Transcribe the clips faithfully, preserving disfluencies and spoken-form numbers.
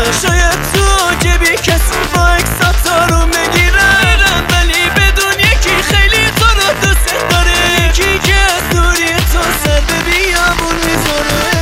شاید تو جبی کسی با اکساتا رو میگیرم، ولی بدون یکی خیلی تو رو دوست داره، یکی که از دوری تو سر به بیابون میذاره.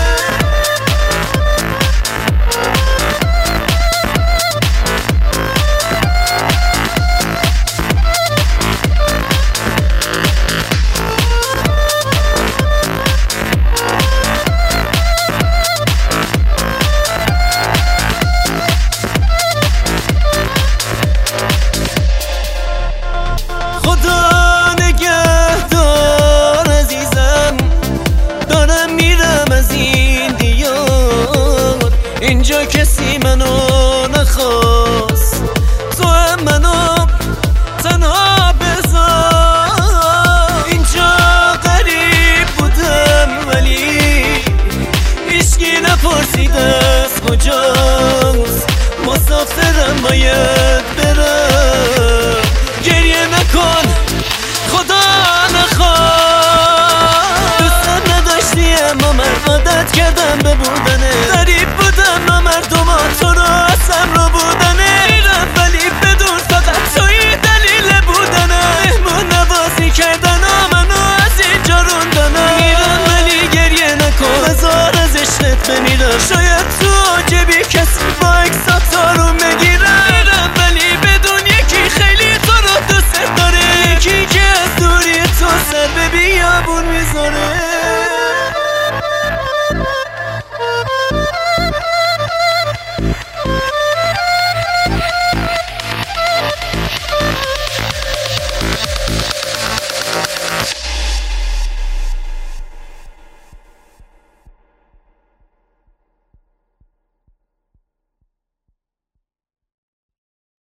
خدا نگهدار عزیزم، دارم میرم از این دیار، اینجا کسی منو نخواست، تو هم منو تنها بذار. اینجا غریب بودم ولی هیچکی نپرسید از کجاست، مسافرم باید برم، گریه نکن خدا نخواد. دوستم نداشتی اما من عادت کردم به بودنه، غریب بودم و مردم تو رو اصم رو بودنه، میرم ولی بدون فقط توی دلیل بودنه، مهمون نوازی کردن و منو از اینجا روندنه. میرم ولی گریه نکن بذار از عشقت بمیرم، شاید تو جبی کسی با اکساتا رو میگیرم، میرم ولی بدون یکی خیلی تو رو دوست داره، یکی که از دوری تو سر به بیابون میذاره.